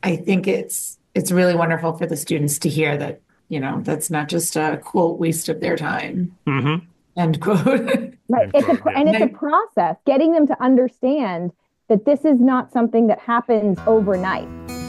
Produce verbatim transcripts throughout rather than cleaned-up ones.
I think it's it's really wonderful for the students to hear that, you know, that's not just a quote waste of their time, Mm-hmm. end quote. Right. End It's a quote. pr- Yes. and And it's a I, process, getting them to understand that this is not something that happens overnight.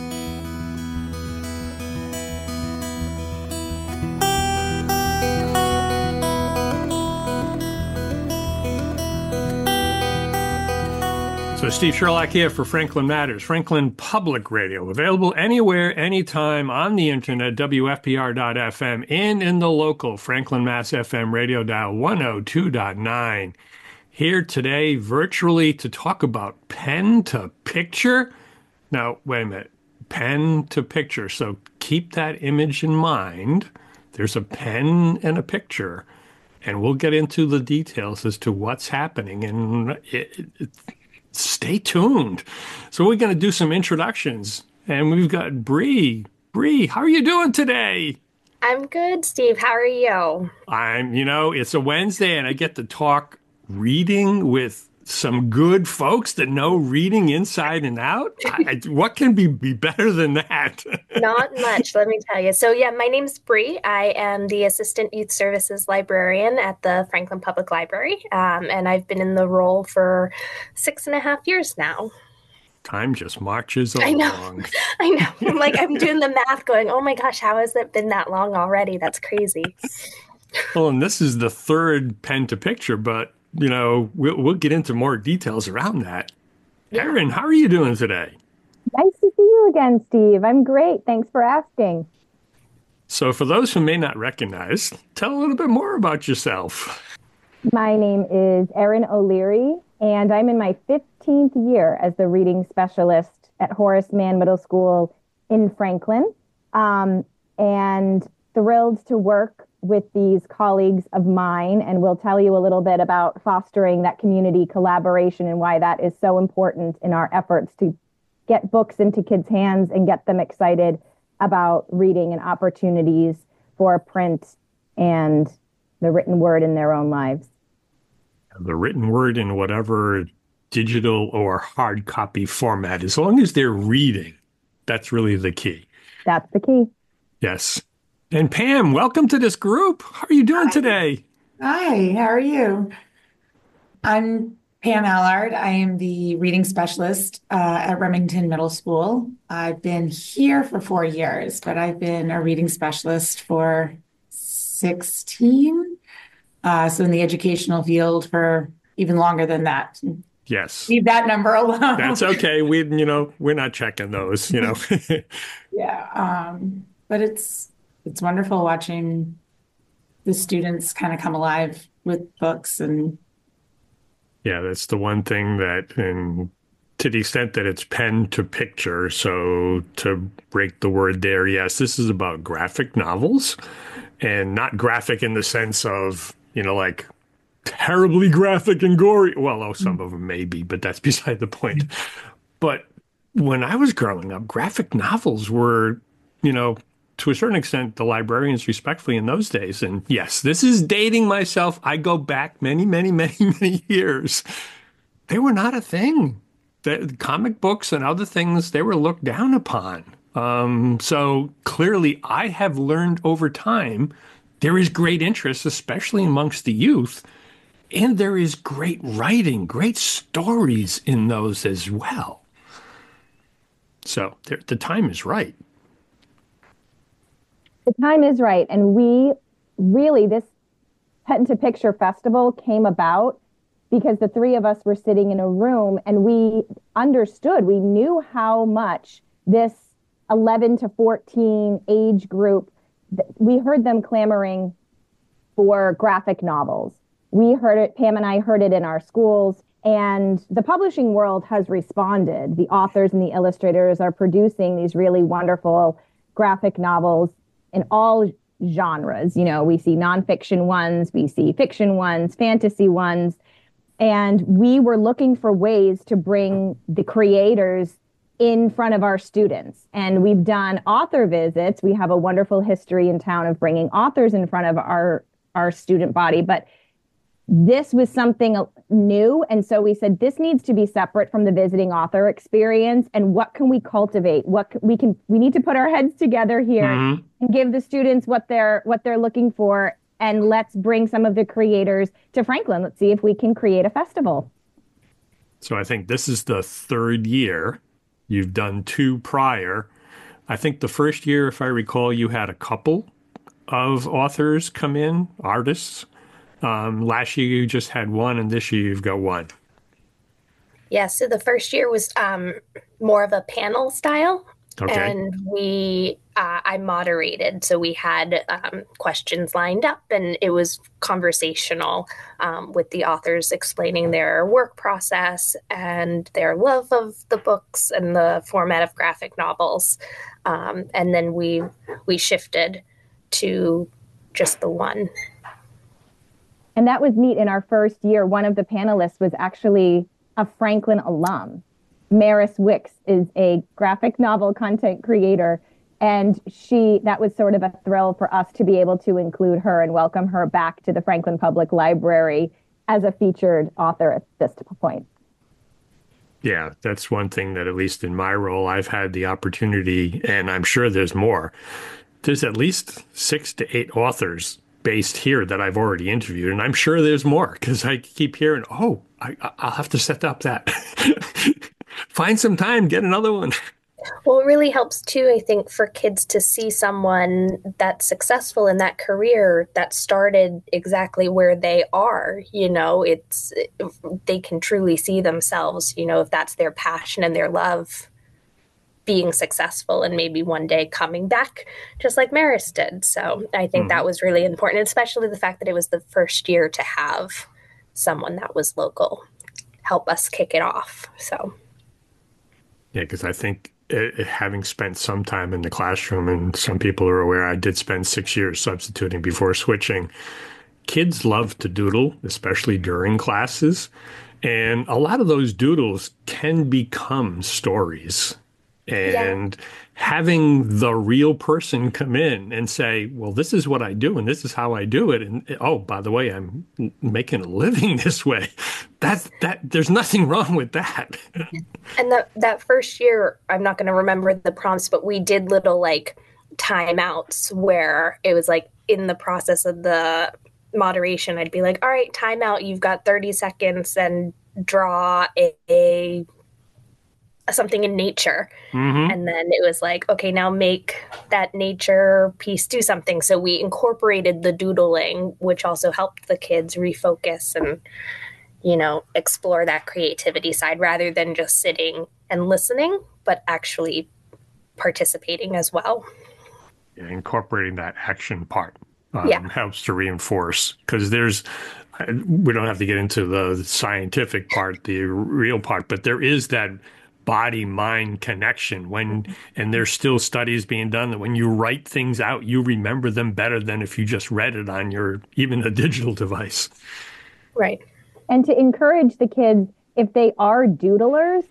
So Steve Sherlock here for Franklin Matters, Franklin Public Radio, available anywhere, anytime on the internet, W F P R dot F M, and in the local Franklin Mass F M radio dial one oh two point nine. Here today virtually to talk about pen to picture. Now, wait a minute, pen to picture. So keep that image in mind. There's a pen and a picture, and we'll get into the details as to what's happening. And it, it, stay tuned. So we're going to do some introductions, and we've got Bree. Bree, how are you doing today? I'm good, Steve. How are you? I'm, you know, it's a Wednesday, and I get to talk reading with some good folks that know reading inside and out. I, I- what can be, be better than that? Not much, let me tell you. So, yeah, my name's Bree. I am the Assistant Youth Services Librarian at the Franklin Public Library, um, and I've been in the role for six and a half years now. Time just marches I know, along. I know. I'm like, I'm doing the math going, oh my gosh, how has it been that long already? That's crazy. Well, and this is the third pen to picture, but, you know, we'll, we'll get into more details around that. Yeah. Erin, how are you doing today? Nice to see you again, Steve. I'm great. Thanks for asking. So, for those who may not recognize, tell a little bit more about yourself. My name is Erin O'Leary, and I'm in my fifteenth year as the reading specialist at Horace Mann Middle School in Franklin. Um, and thrilled to work with these colleagues of mine, and we'll tell you a little bit about fostering that community collaboration and why that is so important in our efforts to get books into kids' hands and get them excited about reading and opportunities for print and the written word in their own lives. The written word in whatever digital or hard copy format, as long as they're reading, that's really the key. That's the key. Yes. And Pam, welcome to this group. How are you doing Hi. today? Hi, how are you? I'm Pam Allard. I am the reading specialist uh, at Remington Middle School. I've been here for four years, but I've been a reading specialist for sixteen. Uh, so in the educational field for even longer than that. Yes. Leave that number alone. That's okay. We, you know, we're not checking those, you know. Yeah. Um, but it's it's wonderful watching the students kind of come alive with books and Yeah, that's the one thing that, and to the extent that it's pen to picture, so to break the word there, yes, this is about graphic novels, and not graphic in the sense of, you know, like terribly graphic and gory. Well, oh, some of them may be, but that's beside the point. But when I was growing up, graphic novels were, you know, to a certain extent, the librarians respectfully in those days. And yes, this is dating myself. I go back many, many, many, many years. They were not a thing. The comic books and other things, they were looked down upon. Um, so clearly, I have learned over time there is great interest, especially amongst the youth, and there is great writing, great stories in those as well. So there, the time is right. The time is right. And we really, this Pen to Picture Festival came about because the three of us were sitting in a room and we understood, we knew how much this eleven to fourteen age group, we heard them clamoring for graphic novels. We heard it, Pam and I heard it in our schools, and the publishing world has responded. The authors and the illustrators are producing these really wonderful graphic novels in all genres. You know, we see nonfiction ones, we see fiction ones, fantasy ones, and we were looking for ways to bring the creators in front of our students. And we've done author visits. We have a wonderful history in town of bringing authors in front of our, our student body, but this was something new. And so we said, this needs to be separate from the visiting author experience. And what can we cultivate? What we can, we need to put our heads together here Mm-hmm. and give the students what they're, what they're looking for. And let's bring some of the creators to Franklin. Let's see if we can create a festival. So I think this is the third year. You've done two prior. I think the first year, if I recall, you had a couple of authors come in, artists. Um, last year you just had one, and this year you've got one. Yeah, so the first year was um, more of a panel style. Okay. And we, uh, I moderated. So we had um, questions lined up, and it was conversational um, with the authors explaining their work process and their love of the books and the format of graphic novels. Um, and then we we shifted to just the one. And that was neat. In our first year, one of the panelists was actually a Franklin alum. Maris Wicks is a graphic novel content creator, and she that was sort of a thrill for us to be able to include her and welcome her back to the Franklin Public Library as a featured author at this point. Yeah, that's one thing that, at least in my role, I've had the opportunity, and I'm sure there's more. There's at least six to eight authors based here that I've already interviewed, and I'm sure there's more because I keep hearing, oh, I, I'll have to set up that. Find some time, get another one. Well, it really helps too, I think, for kids to see someone that's successful in that career that started exactly where they are. You know, it's they can truly see themselves, you know, if that's their passion and their love, being successful and maybe one day coming back just like Maris did. So I think mm-hmm. that was really important, especially the fact that it was the first year to have someone that was local help us kick it off. So. Yeah, because I think it, having spent some time in the classroom, and some people are aware I did spend six years substituting before switching, kids love to doodle, especially during classes. And a lot of those doodles can become stories. And yeah. having the real person come in and say, well, this is what I do and this is how I do it. And oh, by the way, I'm making a living this way. That's that there's nothing wrong with that. And that that first year, I'm not going to remember the prompts, but we did little like timeouts where it was like in the process of the moderation, I'd be like, all right, timeout. You've got thirty seconds and draw a, a something in nature. Mm-hmm. And then it was like, okay, now make that nature piece do something. So we incorporated the doodling, which also helped the kids refocus and, you know, explore that creativity side rather than just sitting and listening, but actually participating as well. Yeah, incorporating that action part um, yeah. helps to reinforce, because there's, we don't have to get into the scientific part, the real part, but there is that body-mind connection when, and there's still studies being done that when you write things out, you remember them better than if you just read it on your, even a digital device. Right. And to encourage the kids, if they are doodlers,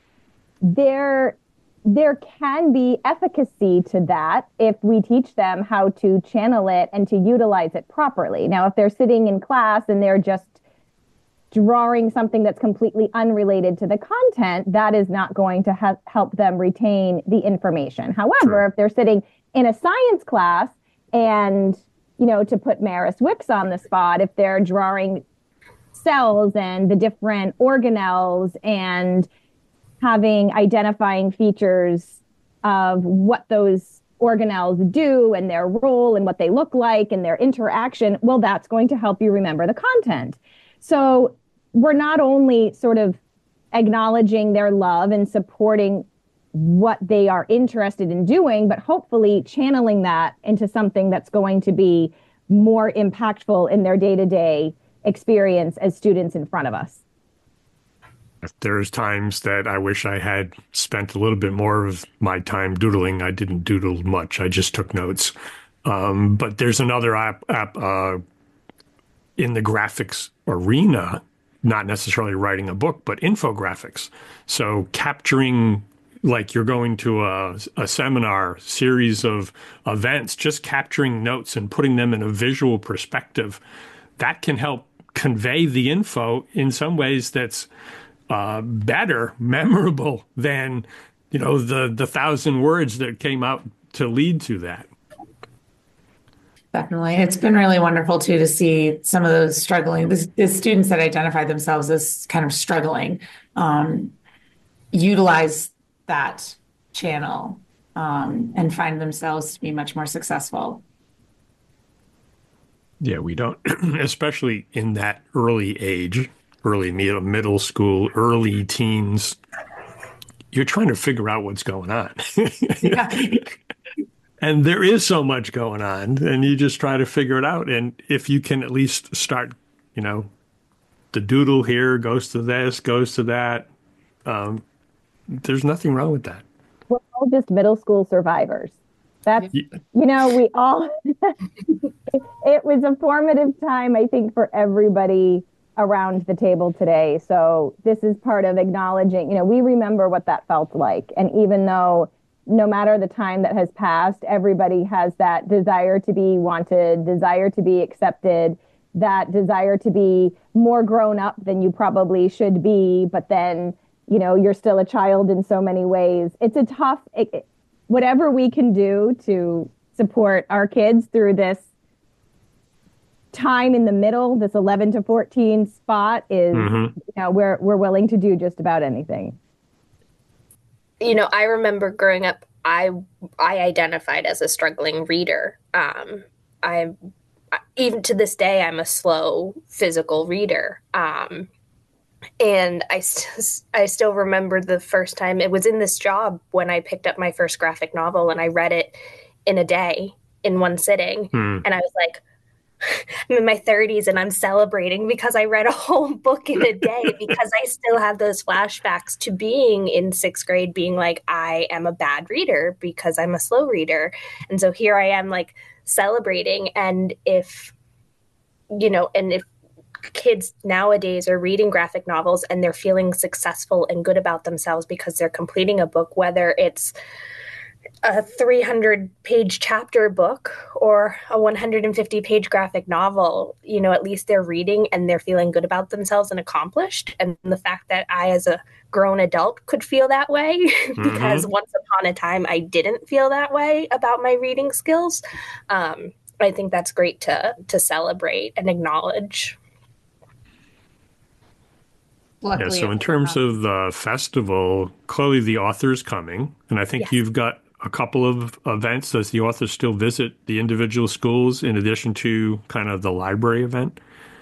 there, there can be efficacy to that if we teach them how to channel it and to utilize it properly. Now, if they're sitting in class and they're just drawing something that's completely unrelated to the content, that is not going to ha- help them retain the information. However, True. If they're sitting in a science class and, you know, to put Maris Wicks on the spot, if they're drawing cells and the different organelles and having identifying features of what those organelles do and their role and what they look like and their interaction, well, that's going to help you remember the content. So we're not only sort of acknowledging their love and supporting what they are interested in doing, but hopefully channeling that into something that's going to be more impactful in their day-to-day experience as students in front of us. There's times that I wish I had spent a little bit more of my time doodling. I didn't doodle much. I just took notes. Um, but there's another app, app uh, in the graphics arena, not necessarily writing a book, but infographics. So capturing, like you're going to a, a seminar, series of events, just capturing notes and putting them in a visual perspective, that can help convey the info in some ways that's uh, better, memorable than, you know, the the thousand words that came out to lead to that. Definitely. It's been really wonderful too to see some of those struggling, the, the students that identify themselves as kind of struggling, um, utilize that channel um, and find themselves to be much more successful. Yeah, we don't, especially in that early age, early middle, middle school, early teens, you're trying to figure out what's going on. Yeah. And there is so much going on, and you just try to figure it out. And if you can at least start, you know, the doodle here goes to this, goes to that, um, there's nothing wrong with that. We're all just middle school survivors. That's, Yeah. you know, we all, it was a formative time, I think, for everybody around the table today. So this is part of acknowledging, you know, we remember what that felt like. And even though no matter the time that has passed, everybody has that desire to be wanted, desire to be accepted, that desire to be more grown up than you probably should be. But then, you know, you're still a child in so many ways. It's a tough, it, whatever we can do to support our kids through this time in the middle, this eleven to fourteen spot is, mm-hmm. you know, we're, we're willing to do just about anything. You know, I remember growing up, I, I identified as a struggling reader. Um, I, even to this day, I'm a slow physical reader. Um, And I, st- I still remember the first time it was in this job when I picked up my first graphic novel and I read it in a day in one sitting. Hmm. And I was like, I'm in my thirties and I'm celebrating because I read a whole book in a day because I still have those flashbacks to being in sixth grade, being like, I am a bad reader because I'm a slow reader. And so here I am like celebrating. And if, you know, and if, kids nowadays are reading graphic novels and they're feeling successful and good about themselves because they're completing a book, whether it's a three hundred page chapter book or a one hundred fifty page graphic novel, you know, at least they're reading and they're feeling good about themselves and accomplished. And the fact that I, as a grown adult, could feel that way mm-hmm. because once upon a time I didn't feel that way about my reading skills. Um, I think that's great to to celebrate and acknowledge. Luckily, yeah, so in terms of the festival, clearly the author's coming, and I think yes. you've got a couple of events. Does the author still visit the individual schools in addition to kind of the library event?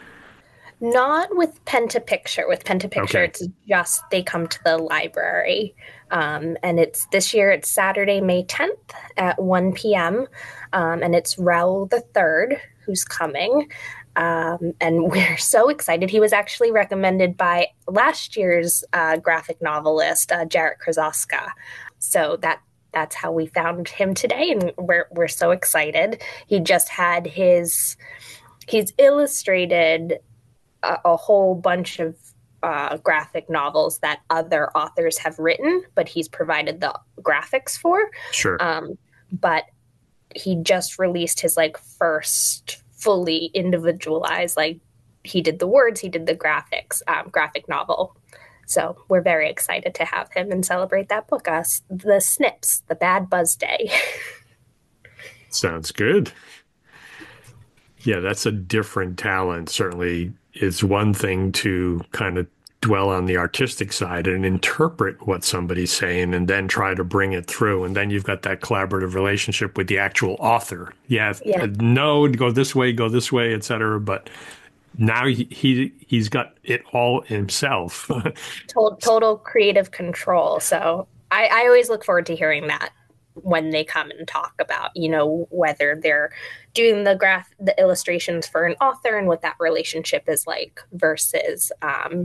Not with Pen to Picture. With Pen to Picture, okay. It's just they come to the library. Um, and it's this year, it's Saturday, May tenth at one p.m. Um, and it's Raoul the Third who's coming. Um, and we're so excited. He was actually recommended by last year's uh, graphic novelist, uh, Jarek Krasoska. So that that's how we found him today, and we're we're so excited. He just had his he's illustrated a, a whole bunch of uh, graphic novels that other authors have written, but he's provided the graphics for. Sure. Um, but he just released his like first fully individualized, like he did the words, he did the graphics, um, graphic novel. So we're very excited to have him and celebrate that book, us, the Snips, the Bad Buzz Day. Sounds good. Yeah, that's a different talent. Certainly it's one thing to kind of dwell on the artistic side and interpret what somebody's saying and then try to bring it through. And then you've got that collaborative relationship with the actual author. Yeah, yeah. No, go this way, go this way, et cetera. But now he, he, he's got it all himself. total, total creative control. So I, I always look forward to hearing that when they come and talk about, you know, whether they're doing the graph, the illustrations for an author and what that relationship is like versus, um,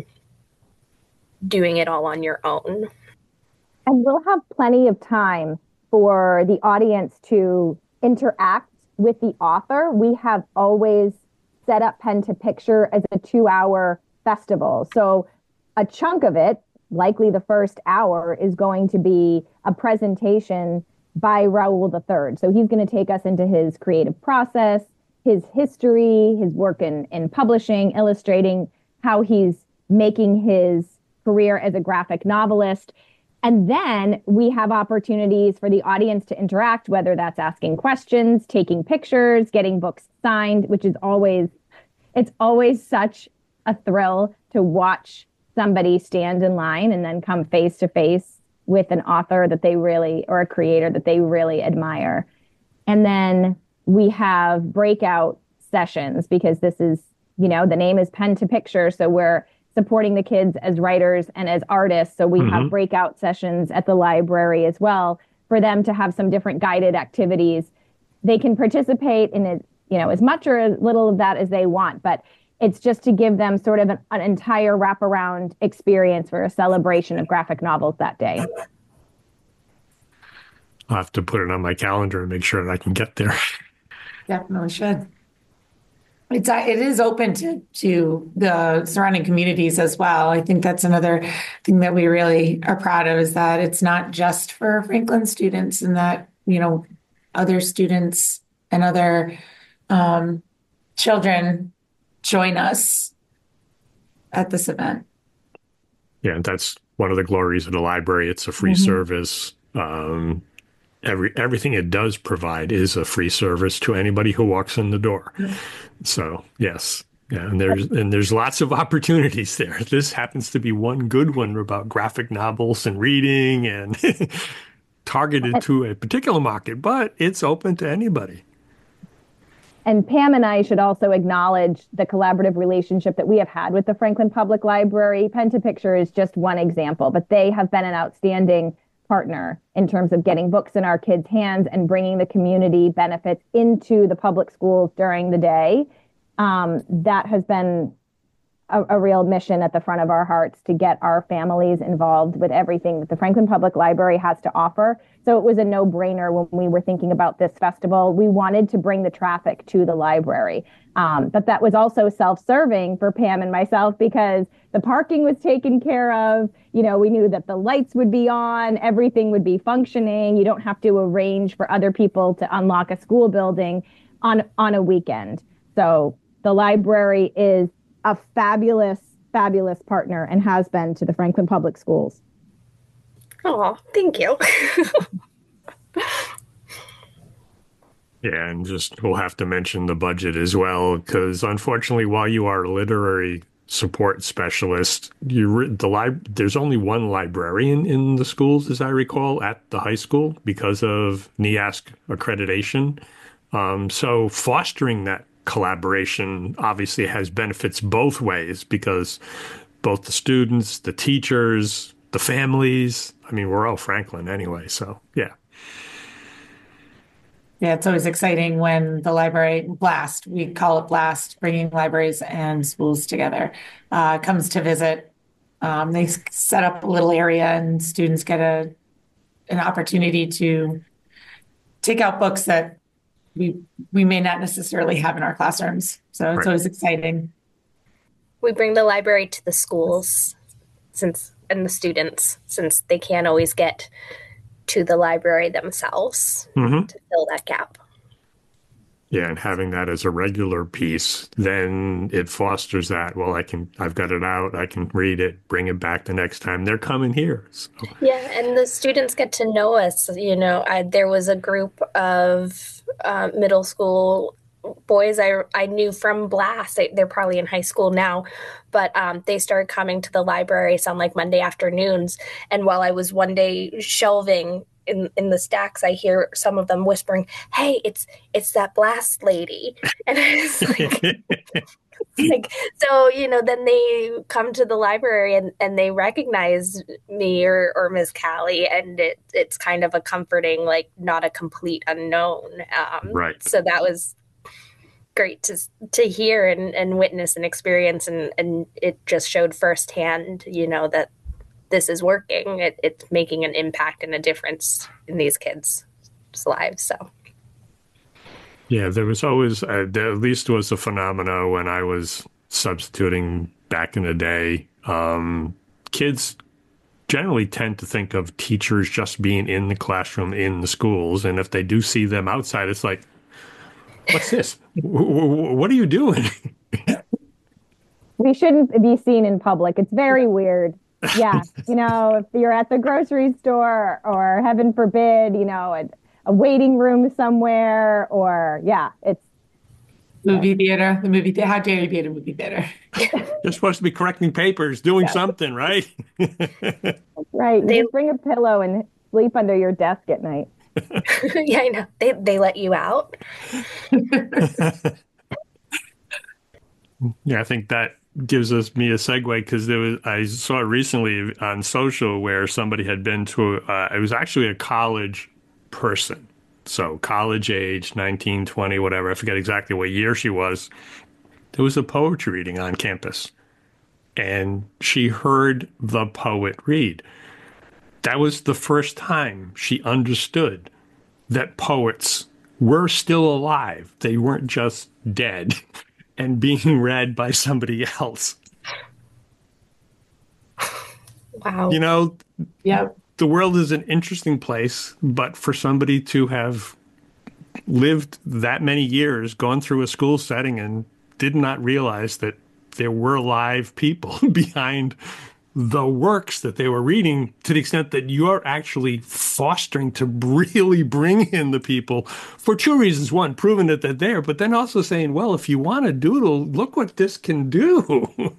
doing it all on your own. And we'll have plenty of time for the audience to interact with the author. We have always set up Pen to Picture as a two-hour festival. So a chunk of it, likely the first hour, is going to be a presentation by Raoul the Third. So he's going to take us into his creative process, his history, his work in, in publishing, illustrating, how he's making his career as a graphic novelist. And then we have opportunities for the audience to interact, whether that's asking questions, taking pictures, getting books signed, which is always, it's always such a thrill to watch somebody stand in line and then come face to face with an author that they really, or a creator that they really admire. And then we have breakout sessions, because this is, you know, the name is Pen to Picture. So we're supporting the kids as writers and as artists. So we mm-hmm. have breakout sessions at the library as well for them to have some different guided activities. They can participate in it, you know, as much or as little of that as they want, but it's just to give them sort of an, an entire wraparound experience for a celebration of graphic novels that day. I'll have to put it on my calendar and make sure that I can get there. Definitely should. It's it is open to to the surrounding communities as well. I think that's another thing that we really are proud of, is that it's not just for Franklin students, and that, you know, other students and other um, children join us at this event. Yeah, and that's one of the glories of the library. It's a free mm-hmm. service. Um, Every everything it does provide is a free service to anybody who walks in the door. Yeah. So yes, yeah, and there's and there's lots of opportunities there. This happens to be one good one about graphic novels and reading, and targeted to a particular market, but it's open to anybody. And Pam and I should also acknowledge the collaborative relationship that we have had with the Franklin Public Library. Pen to Picture is just one example, but they have been an outstanding partner in terms of getting books in our kids' hands and bringing the community benefits into the public schools during the day. Um, that has been a, a real mission at the front of our hearts, to get our families involved with everything that the Franklin Public Library has to offer. So it was a no-brainer when we were thinking about this festival. We wanted to bring the traffic to the library. Um, but that was also self-serving for Pam and myself, because the parking was taken care of. You know, we knew that the lights would be on, everything would be functioning. You don't have to arrange for other people to unlock a school building on, on a weekend. So the library is a fabulous, fabulous partner, and has been to the Franklin Public Schools. Oh, thank you. Yeah, and just we'll have to mention the budget as well, because unfortunately, while you are a literary support specialist, you the li- there's only one librarian in the schools, as I recall, at the high school because of N E A S C accreditation. Um, so fostering that collaboration obviously has benefits both ways, because both the students, the teachers, the families, I mean, we're all Franklin anyway. So, yeah. Yeah, it's always exciting when the library Blast, we call it Blast, bringing libraries and schools together, uh, comes to visit. Um, they set up a little area, and students get a an opportunity to take out books that we we may not necessarily have in our classrooms. So it's right. always exciting. We bring the library to the schools since and the students, since they can't always get to the library themselves mm-hmm. to fill that gap. Yeah, and having that as a regular piece, then it fosters that. Well, I can, I've got it out. I can read it, bring it back the next time they're coming here. So. Yeah, and the students get to know us. You know, I, there was a group of uh, middle school boys I I knew from Blast. They, they're probably in high school now, but um, they started coming to the library on like Monday afternoons. And while I was one day shelving in in the stacks, I hear some of them whispering, "Hey, it's it's that Blast lady." And I was like, like, so you know, then they come to the library and, and they recognize me or or Miz Callie, and it it's kind of a comforting, like, not a complete unknown. Um, right. So that was great to to hear and, and witness and experience, and, and it just showed firsthand, you know, that this is working. It, it's making an impact and a difference in these kids' lives. So, yeah, there was always, uh, there at least was a phenomena when I was substituting back in the day. Um, kids generally tend to think of teachers just being in the classroom in the schools, and if they do see them outside, it's like, What's this? What are you doing? We shouldn't be seen in public. It's very weird. Yeah. You know, if you're at the grocery store or heaven forbid, you know, a, a waiting room somewhere or yeah, it's Movie theater, the movie theater. How dare you be at a movie theater? You're supposed to be correcting papers, doing Yeah. something, right? right. You They- just bring a pillow and sleep under your desk at night. Yeah, I know. They they let you out. Yeah, I think that gives us me a segue because there was I saw recently on social where somebody had been to uh, it was actually a college person, so college age, nineteen, twenty, whatever. I forget exactly what year she was. There was a poetry reading on campus, and she heard the poet read. That was the first time she understood that poets were still alive. They weren't just dead and being read by somebody else. Wow. You know, Yep. the world is an interesting place, but for somebody to have lived that many years, gone through a school setting and did not realize that there were live people behind the works that they were reading, to the extent that you're actually fostering to really bring in the people for two reasons. One, proving that they're there, but then also saying, well, if you want to doodle, look what this can do.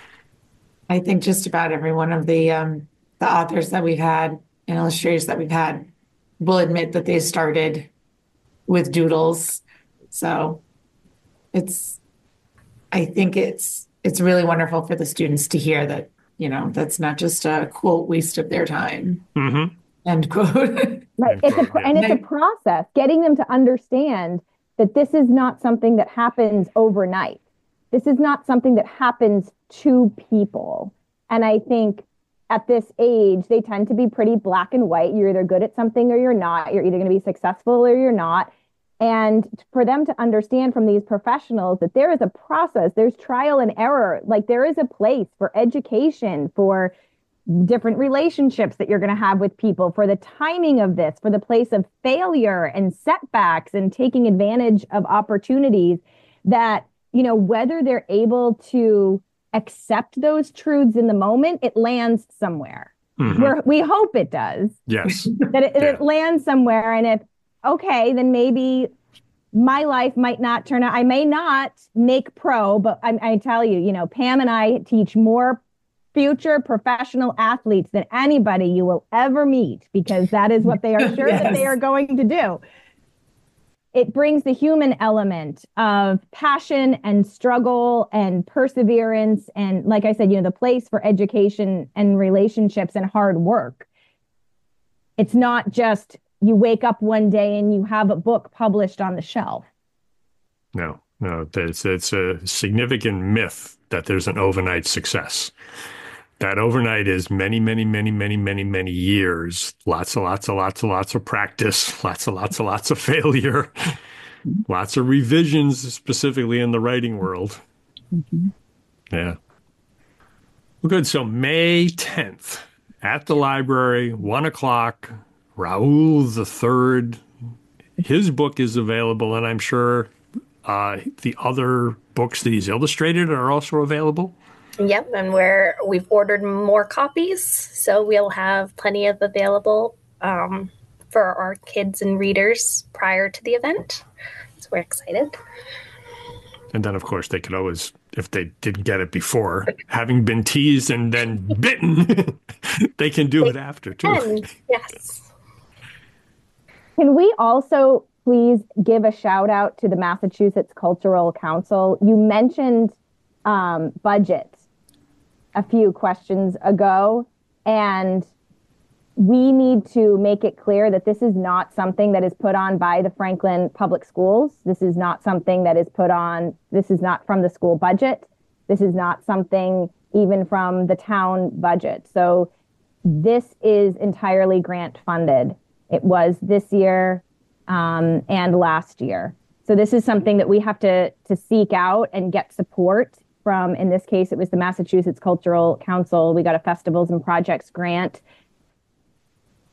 I think just about every one of the um, the authors that we've had and illustrators that we've had will admit that they started with doodles. So it's, I think it's it's really wonderful for the students to hear that, you know, that's not just a quote waste of their time. Mm-hmm. End quote. Right. It's a, and it's a process, getting them to understand that this is not something that happens overnight. This is not something that happens to people. And I think at this age, they tend to be pretty black and white. You're either good at something or you're not. You're either going to be successful or you're not. And for them to understand from these professionals that there is a process, there's trial and error, like there is a place for education, for different relationships that you're going to have with people, for the timing of this, for the place of failure and setbacks and taking advantage of opportunities, that, you know, whether they're able to accept those truths in the moment, it lands somewhere. Mm-hmm. We're, we hope it does. Yes. That it, Yeah. it lands somewhere. And if, okay, then maybe my life might not turn out, I may not make pro, but I, I tell you, you know, Pam and I teach more future professional athletes than anybody you will ever meet, because that is what they are sure Yes. that they are going to do. It brings the human element of passion and struggle and perseverance. And like I said, you know, the place for education and relationships and hard work. It's not just you wake up one day and you have a book published on the shelf. No, no, it's, it's a significant myth that there's an overnight success. That overnight is many, many, many, many, many, many years. Lots and lots and lots and lots of practice, lots and lots and lots of failure, lots of revisions, specifically in the writing world. Mm-hmm. Yeah. Well, good. So May tenth at the library, one o'clock, Raoul the Third. His book is available, and I'm sure uh, the other books that he's illustrated are also available. Yep, and we're we've ordered more copies, so we'll have plenty of available um, for our kids and readers prior to the event. So we're excited. And then, of course, they could always, if they didn't get it before, having been teased and then bitten, they can do it after, too. And yes. Can we also please give a shout out to the Massachusetts Cultural Council? You mentioned um, budget a few questions ago, and we need to make it clear that this is not something that is put on by the Franklin Public Schools. This is not something that is put on, this is not from the school budget. This is not something even from the town budget. So this is entirely grant funded. It was this year um, and last year. So this is something that we have to, to seek out and get support from. In this case, it was the Massachusetts Cultural Council. We got a Festivals and Projects grant.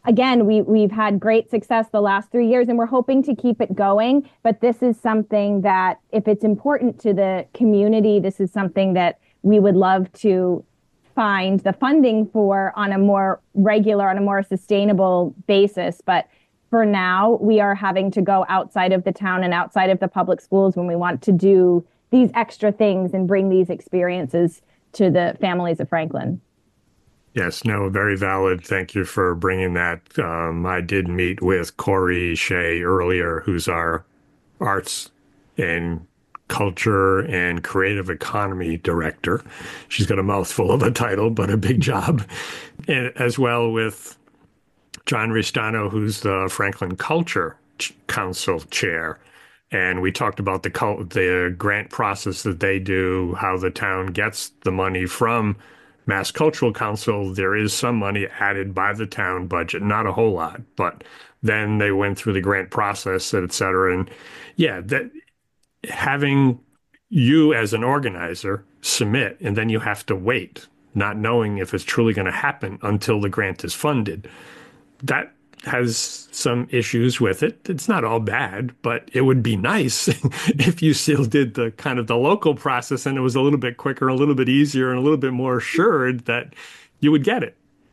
again, we, we've had great success the last three years and we're hoping to keep it going. But this is something that if it's important to the community, this is something that we would love to find the funding for on a more regular, on a more sustainable basis. But for now, we are having to go outside of the town and outside of the public schools when we want to do these extra things and bring these experiences to the families of Franklin. Yes, no, very valid. Thank you for bringing that. Um, I did meet with Corey Shea earlier, who's our arts and culture and creative economy director. She's got a mouthful of a title, but a big job. And as well with John Ristano, who's the Franklin Culture Council chair. And we talked about the the grant process that they do, how the town gets the money from Mass Cultural Council. There is some money added by the town budget, not a whole lot, but then they went through the grant process, et cetera. And yeah, that having you as an organizer submit, and then you have to wait, not knowing if it's truly going to happen until the grant is funded. That has some issues with it. It's not all bad, but it would be nice if you still did the kind of the local process and it was a little bit quicker, a little bit easier, and a little bit more assured that you would get it.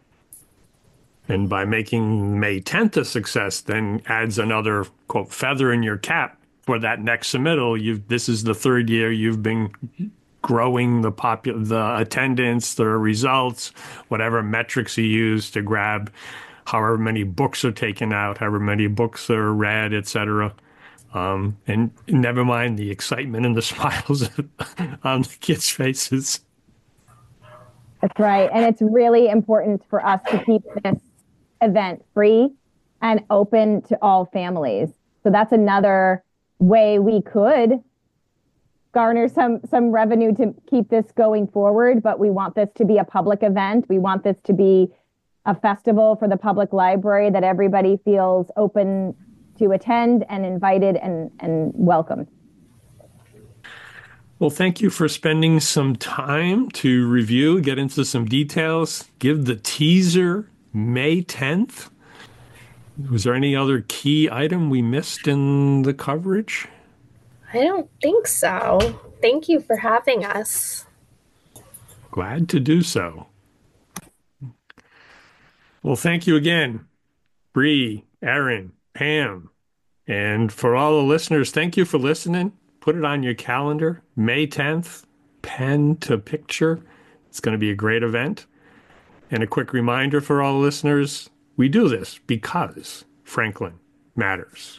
And by making May tenth a success, then adds another, quote, feather in your cap for that next submittal. You've, this is the third year you've been growing the popu- the attendance, the results, whatever metrics you use to grab however many books are taken out, however many books are read, et cetera. Um, and never mind the excitement and the smiles on the kids' faces. That's right. And it's really important for us to keep this event free and open to all families. So that's another way we could garner some some revenue to keep this going forward. But we want this to be a public event. We want this to be a festival for the public library that everybody feels open to attend and invited and, and welcome. Well, thank you for spending some time to review, get into some details, give the teaser May tenth. Was there any other key item we missed in the coverage? I don't think so. Thank you for having us. Glad to do so. Well, thank you again, Bree, Erin, Pam, and for all the listeners, thank you for listening. Put it on your calendar, May tenth, pen to picture. It's going to be a great event. And a quick reminder for all the listeners, we do this because Franklin matters.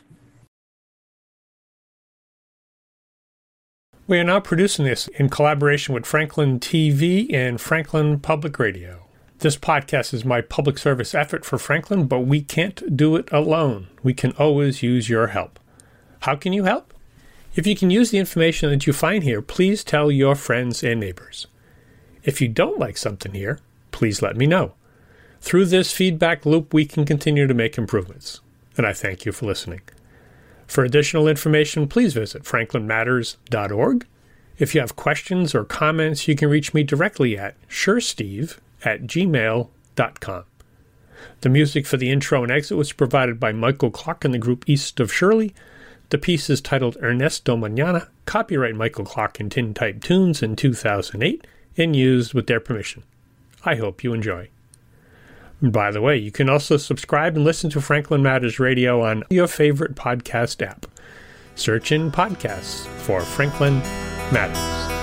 We are now producing this in collaboration with Franklin T V and Franklin Public Radio. This podcast is my public service effort for Franklin, but we can't do it alone. We can always use your help. How can you help? If you can use the information that you find here, please tell your friends and neighbors. If you don't like something here, please let me know. Through this feedback loop, we can continue to make improvements. And I thank you for listening. For additional information, please visit franklin matters dot org. If you have questions or comments, you can reach me directly at suresteve at gmail dot com. The music for the intro and exit was provided by Michael Clark and the group East of Shirley. The piece is titled Ernesto Mañana, copyright Michael Clark and Tin Type Tunes in two thousand eight, and used with their permission. I hope you enjoy. And by the way, you can also subscribe and listen to Franklin Matters Radio on your favorite podcast app. Search in podcasts for Franklin Matters.